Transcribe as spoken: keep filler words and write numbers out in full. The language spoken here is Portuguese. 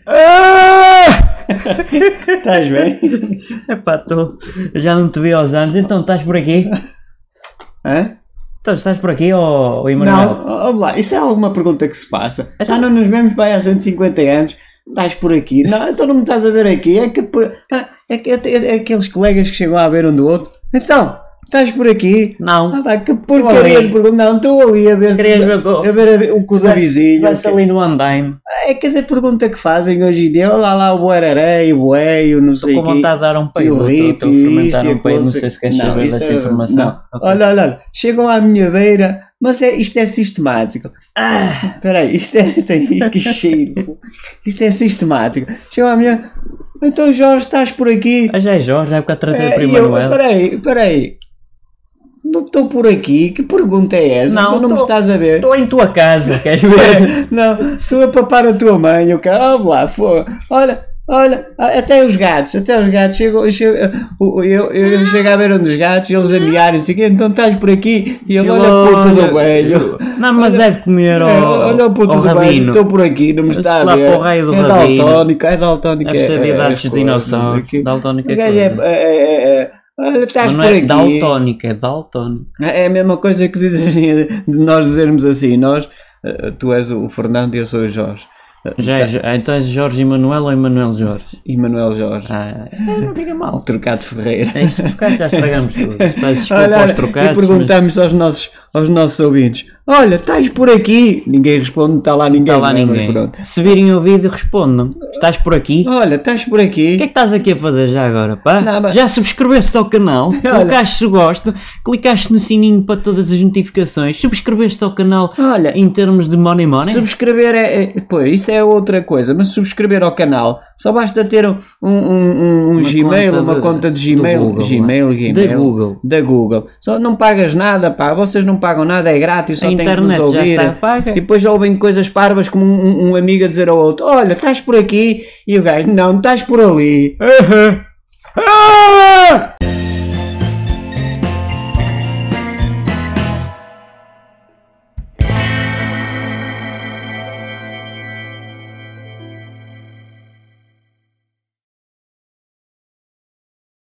Estás bem? Epá, estou. Já não te vi aos anos, então estás por aqui? Hã? Então estás por aqui, ó oh, Emanuel? Não, vamos lá, isso é alguma pergunta que se faça. Já não nos vemos bem há cento e cinquenta anos, estás por aqui. Não, então não me estás a ver aqui. É que, por- é, que, é, é aqueles colegas que chegam a ver um do outro. Então, estás por aqui? Não. Ah, pá, que porcaria de pergunta. Não, estou ali a ver, se- Querias ver o- a ver a- o cu da vizinha. Estivesse ali no andaime. É cada pergunta que fazem hoje em dia. Olha lá o Ararei, o Bueio, não Estou sei com o quê. vontade de dar um E peido. o Estou hippie, estou a fermentar isto e um peido, não aquilo, sei se queres não, saber isso dessa é- informação. não. Ok. Olha, olha, olha, chegam à minha beira, mas é, isto é sistemático. Ah, espera aí, isto é, isto é que cheiro. Pô. Isto é sistemático. Chegam à minha... Então Jorge, estás por aqui? Ah, já é Jorge, já é porque eu tratei É, por e eu, Emanuel. espera aí, espera aí. Não estou por aqui? Que pergunta é essa? Não, Então não me tô- estás a ver? Estou em tua casa, queres ver? Não, estou a papar a tua mãe, o cara, vamos lá, fogo. Olha, olha, até os gatos, até os gatos, chegam, chegam, eu, eu, eu chego a ver um dos gatos, eles a miarem, não sei o quê, então estás por aqui, e ele, olha o puto do velho. Não, mas Olha- é de comer É, ao, olha o puto ao do velho, rabino. estou por aqui, não me está a Lá ver. para o raio do é rabino. daltónico, é daltónico. Deve ser de é- idades é de as coisas, dinossauros. não sei o quê. Daltónico é O gajo é, coisa. é, é, é, olha, estás Mas não por é aqui. daltónico, é daltónico. É a mesma coisa que dizerem de nós dizermos assim, nós, eh, tu és o Fernando e eu sou o Jorge. Eh, Já é, Jo- então és Jorge Emanuel ou Emanuel Jorge? Emanuel Jorge. Ah, é, não fica mal. Trocado Ferreira. É isso, trocados já estragamos tudo. Peço desculpa Olha, aos olha, trocados. e perguntamos aos nossos, aos nossos ouvintes: olha, estás por aqui? Ninguém responde, não está lá ninguém. Está lá não é? Mas ninguém. pronto. Se virem o vídeo, respondam. Estás por aqui? Olha, estás por aqui? O que é que estás aqui a fazer já agora, pá? Não, mas- Já subscreveste ao canal, colocaste o gosto, clicaste no sininho para todas as notificações, subscreveste ao canal Olha, em termos de money money? subscrever é, é. Pois, isso é outra coisa, mas subscrever ao canal só basta ter um, um, um, um Uma Gmail, conta uma de- conta de do Gmail. Google, Gmail, lá. Gmail. Da Google. Da Google. Só não pagas nada, pá. Vocês não pagam nada, é grátis, só A têm que nos internet já ouvir. está paga. E depois ouvem coisas parvas como um, um amigo a dizer ao outro: olha, estás por aqui? E o gajo: não, estás por ali. Ah!